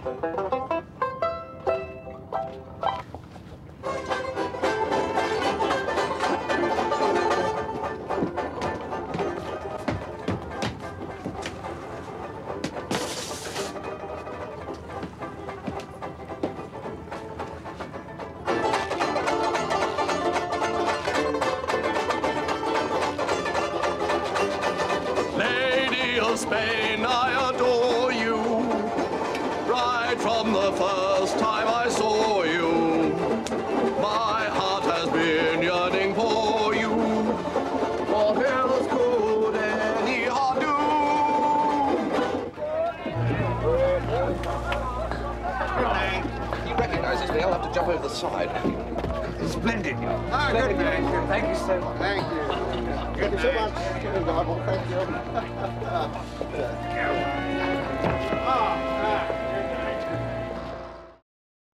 Spain, I adore you. Right from the first time I saw you, my heart has been yearning for you. What else could any heart do? He recognizes me. I'll have to jump over the side. Splendid. Ah, good night. Thank you so much. Thank you. Good night. Thank you.